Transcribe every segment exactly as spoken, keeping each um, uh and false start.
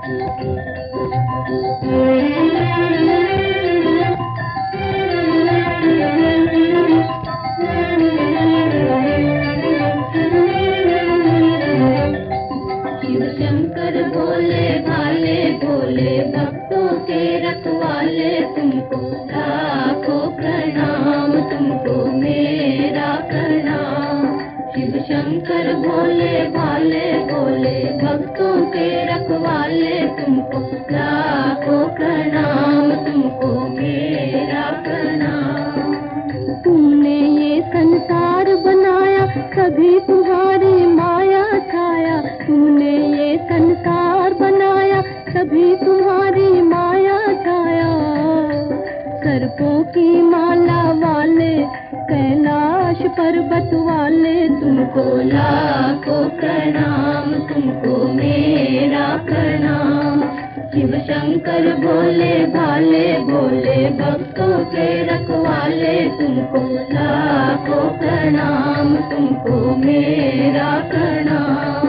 शंकर भोले भाले भोले भक्तों के रखवाले, तुमको लाखों प्रणाम, तुमको मेरा प्रणाम। शिव शंकर भोले भाले भोले भक्तों के रखवाले, तुमको लाखों प्रणाम, तुमको मेरा प्रणाम। तुमने ये संसार बनाया, सभी तुम्हारी माया छाया। तुमने ये संसार बनाया, सभी तुम्हारी माया छाया। सर्पों की माला वाले, कैलाश पर्वत वाले, तुमको लाखों प्रणाम, तुमको मेरा प्रणाम। शिव शंकर भोले भाले भोले भक्तों के रखवाले, तुमको लाखों प्रणाम, तुमको मेरा प्रणाम।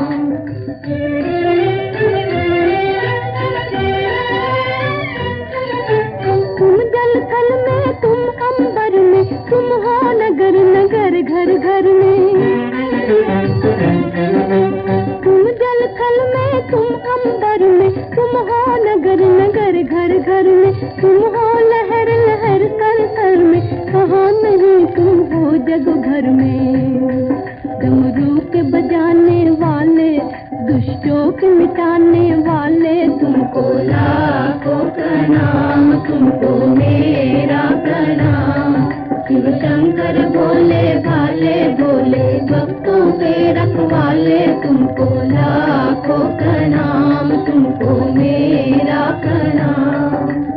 तुम जल थल में, तुम अंबर में, तुम हो नगर नगर घर घर में। तुम जल थल में, तुम अंबर में, तुम हो नगर नगर घर घर में। तुम हो लहर लहर कर कर में, कहाँ नहीं तुम हो जग भर में। डमरू के बजाने वाले, दुष्टों के मिटाने वाले, तुमको लाखों प्रणाम, तुमको मेरा प्रणाम। शिव शंकर भोले भाले भोले भक्तों के रखवाले, तुमको लाखों प्रणाम, तुमको मेरा प्रणाम।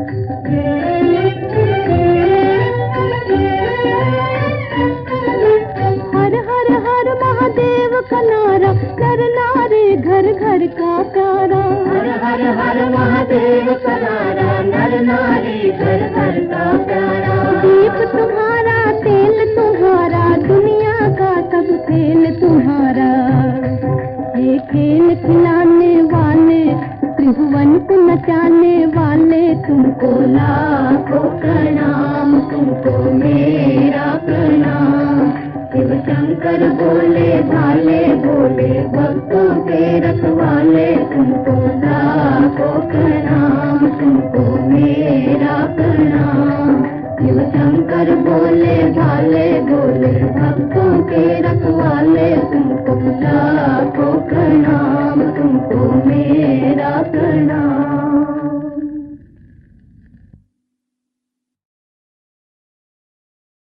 हर हर हर महादेव का नारा, नर नारी घर घर का प्यारा। हर हर हर महादेव का नारा, नर नारी घर घर का प्यारा। दीप तुम्हारा, तेल तुम्हारा, दुनिया का सब खेल तुम्हारा। ये खेल खिलाने वाले, त्रिभुवन को नचाने वाले, तुमको लाखों प्रणाम,